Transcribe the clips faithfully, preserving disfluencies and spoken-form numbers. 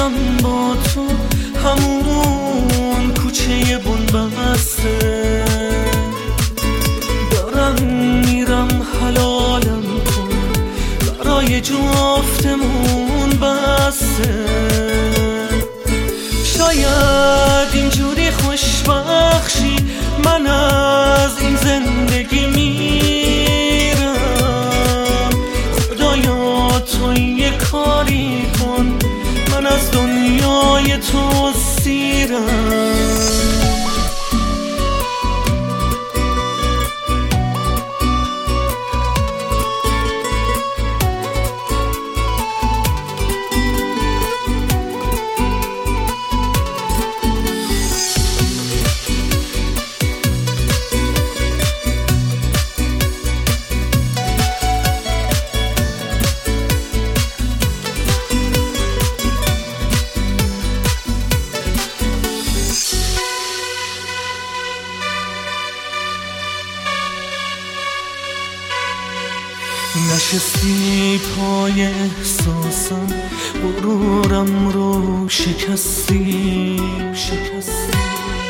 میرم با تو همون کوچه بنبسته، دارم میرم حلالم کن برای جفتمون بسته. شاید اینجوری خوشبخشی من از این زندگی میرم. خدایا تو یه کاری کن من از دنیای تو سیرم. نشستی پای احساسم، غرورم رو شکستی شکستی.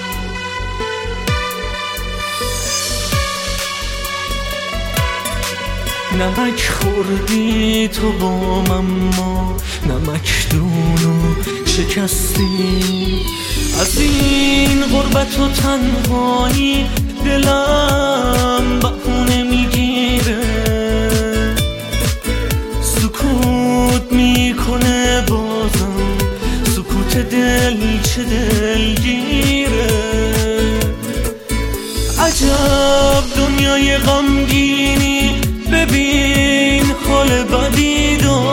نمک خوردی تو با من، ما نمکدونو شکستی. از این غربت و تنهایی دلم بهونه میگیره، سکوت میکنه بازم، سکوت دل چه دلگیره. عجب دنیای غمگینی، ببین حال بدی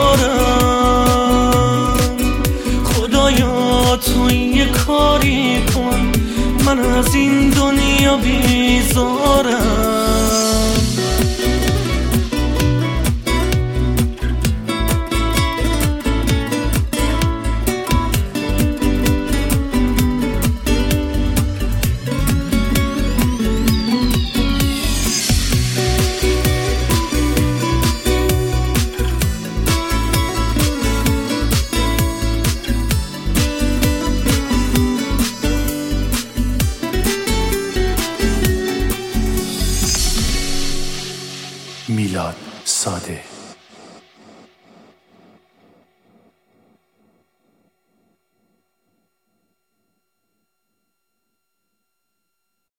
دارم. خدایا تو یه کاری کن من از این دنیا بیزارم. میلاد ساده.